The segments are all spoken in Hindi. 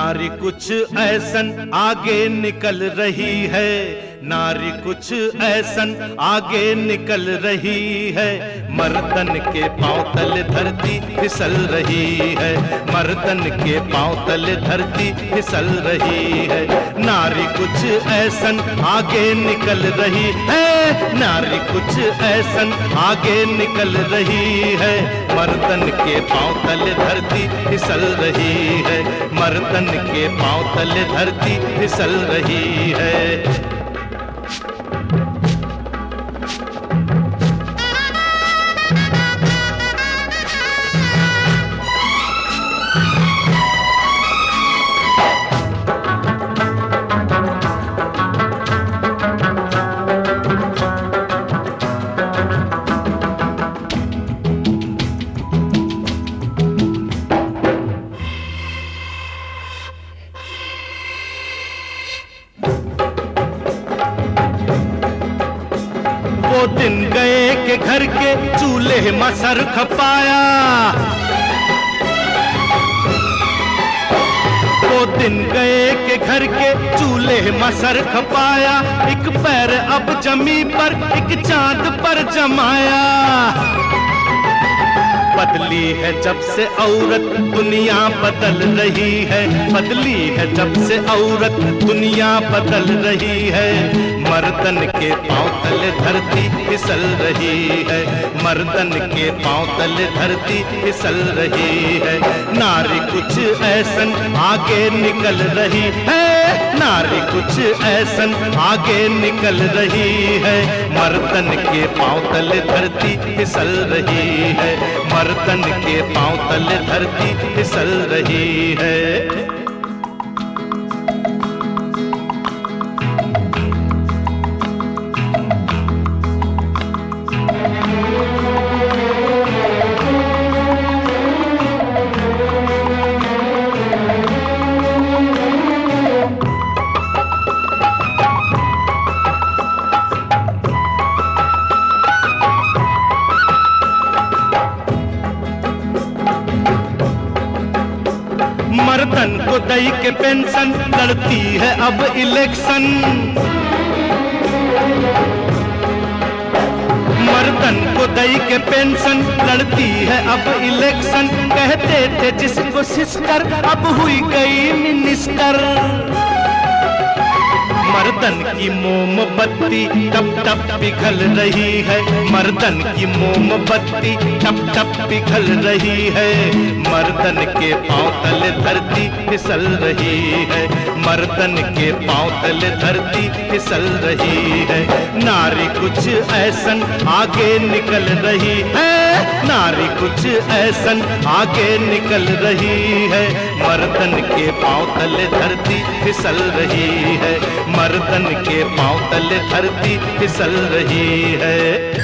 नारी कुछ ऐसन आगे निकल रही है, नारी कुछ ऐसन आगे निकल रही है। मर्दन के पांव तले धरती फिसल रही है, मर्दन के पांव तले धरती फिसल रही है। नारी कुछ ऐसन आगे निकल रही है, नारी कुछ ऐसन आगे निकल रही है। मर्दन के पांव तले धरती फिसल रही है, मर्दन के पांव तले धरती फिसल रही है। वो दिन गए के घर के चूल्हे में सर खपाया, वो दिन गए के घर के चूल्हे में सर खपाया। एक पैर अब जमी पर एक चांद पर जमाया। बदली है जब से औरत दुनिया बदल रही है, बदली है जब से औरत दुनिया बदल रही है। मर्दन के पांव तले धरती फिसल रही है, मर्दन के पांव तले धरती फिसल रही है। नारी कुछ ऐसन आगे निकल रही है, नारी कुछ ऐसन आगे निकल रही है। मर्दन के पांव तले धरती फिसल रही है, मर्दन के पांव तले धरती फिसल रही है। मर्दन को दई के पेंशन लड़ती है अब इलेक्शन, मर्दन को दई के पेंशन लड़ती है अब इलेक्शन। कहते थे जिसको सिस्टर अब हुई गई मिनिस्टर। मर्दन की मोमबत्ती टप टप पिघल रही है, मर्दन की मोमबत्ती टप टप पिघल रही है। मर्दन के पांव तले धरती फिसल रही है, मर्दन के पांव तले धरती फिसल रही है। नारी कुछ ऐसन आगे निकल रही है, नारी कुछ ऐसन आगे निकल रही है। मर्दन के पांव तले धरती फिसल रही है, मर्दन के पांव तले धरती फिसल रही है।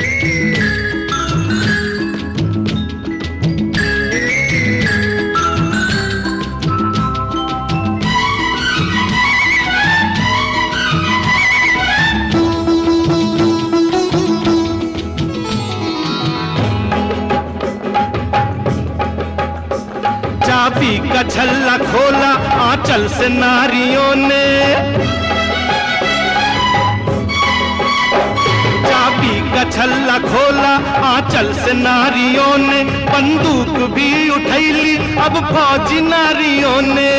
चाबी का छल्ला खोला आंचल से नारियों ने, चाबी का छल्ला खोला आंचल से नारियों ने। बंदूक भी उठैली अब फौजी नारियों ने।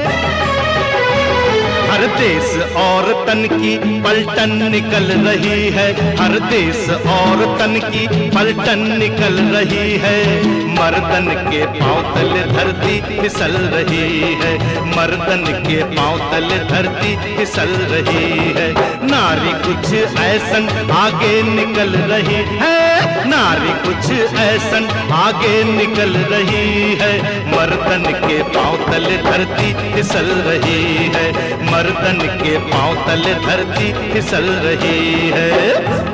हर देश और तन की पलटन निकल रही है, हर देश और तन की पलटन निकल रही है। मर्दन के पांव तले धरती फिसल रही है, मर्दन के पांव तले धरती फिसल रही है। नारी कुछ ऐसन आगे निकल रही है, नारी कुछ ऐसन आगे निकल रही है। मर्दन के पांव तले धरती फिसल रही है, मर्दन के पांव तले धरती फिसल रही है।